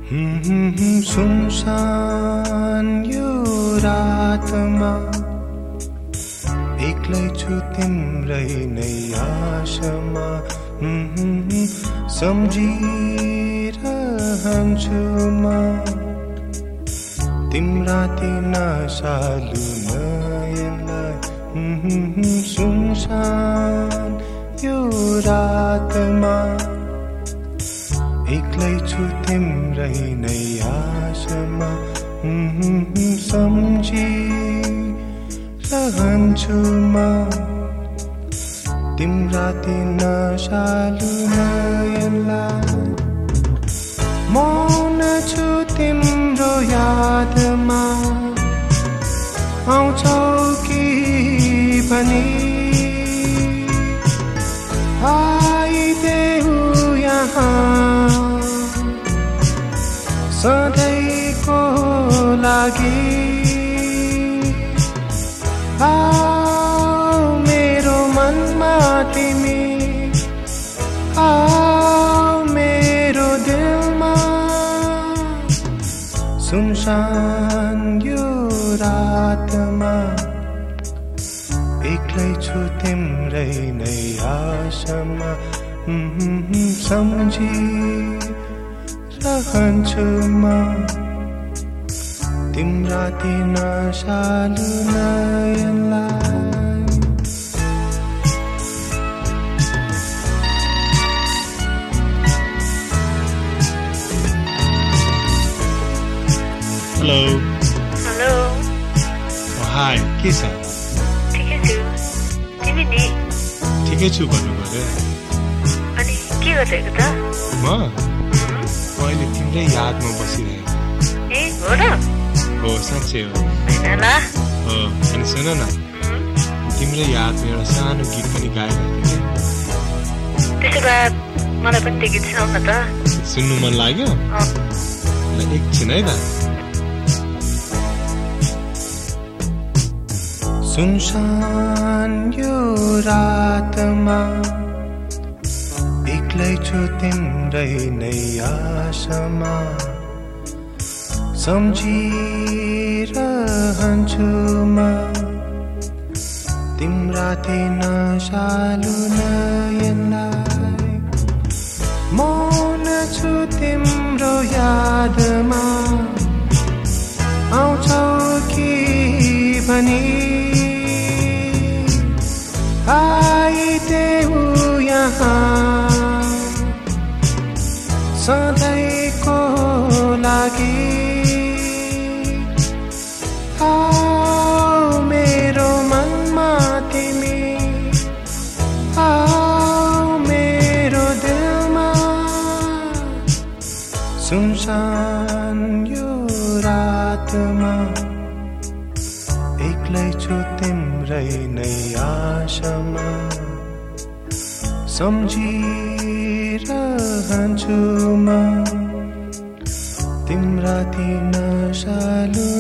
सुनसान यो रातमा एक्लै छु तिम्रै नै आशामा सम्झिरहन्छु म तिम्रा ती नसालु नयनलाई सुनसान यो रातमा एक्लै छु तिम्रै नै आशामा सम्झिरहन्छु म तिम्रा ती नसालु नयनलाई मौन छु तिम्रो यादमा आउँछौ कि भनी आइदेऊ यहाँ सधैँको लागि आओ मेरो मनमा तिमी आओ मेरो दिलमा सुनसान यो रातमा एक्लै छु तिम्रै नै आशामा सम्झिरहन्छु म तिम्रा ती नसालु नयनलाई हेलो हेलो हाई के छ ठिकै छु तिमी नि ठिकै छु भन्नु पर्यो अनि के गरिरहेको त म अहिले तिम्रै यादमा बसिरहेको ए हो र हो साँच्चै हो हैन ल हो अनि सुन न तिम्रै यादमा एउटा सानो गीत पनि गाएको थिएँ त्यसो भए मलाई पनि त्यो गीत सुनाउ न त सुन्नु मन लाग्यो ल एकछिन है त सुनसान यो रातमा एक्लै छु तिम्रै नै आशामा सम्झिरहन्छु म तिम्रा ती नसालु नयनलाई मौन छु तिम्रो यादमा आउँछौ कि भनी आइदेऊ यहाँ सधैँको लागि आओ मेरो मनमा तिमी आओ मेरो दिलमा सुनसान यो रातमा एक्लै छु तिम्रै नै आशामा सम्झिरहन्छु म तिम्रा ती नसालु